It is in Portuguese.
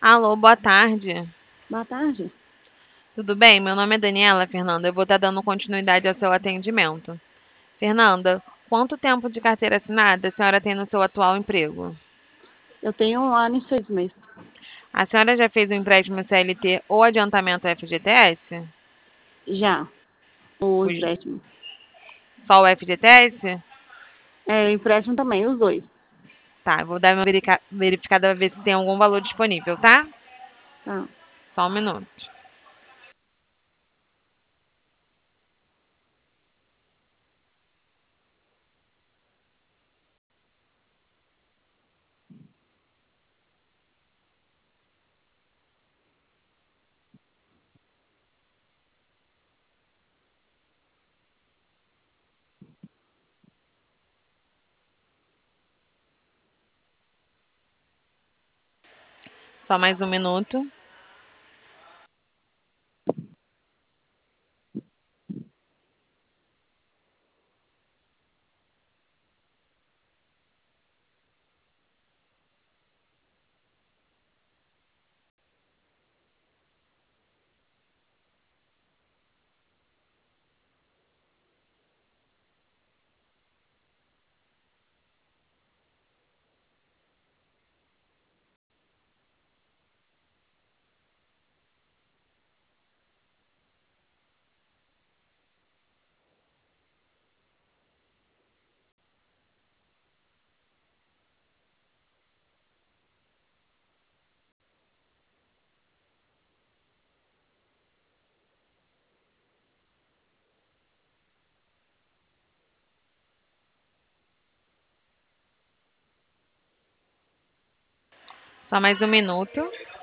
Alô, boa tarde. Boa tarde. Tudo bem? Meu nome é Daniela, Fernanda. Eu vou estar dando continuidade ao seu atendimento. Fernanda, quanto tempo de carteira assinada a senhora tem no seu atual emprego? Eu tenho 1 ano e 6 meses. A senhora já fez o empréstimo CLT ou adiantamento FGTS? Já, o Os- empréstimo. Só o FGTS? É, empréstimo também, os dois. Tá, eu vou dar uma verificada para ver se tem algum valor disponível, tá? Tá. Só um minuto. Só mais um minuto. Só mais um minuto.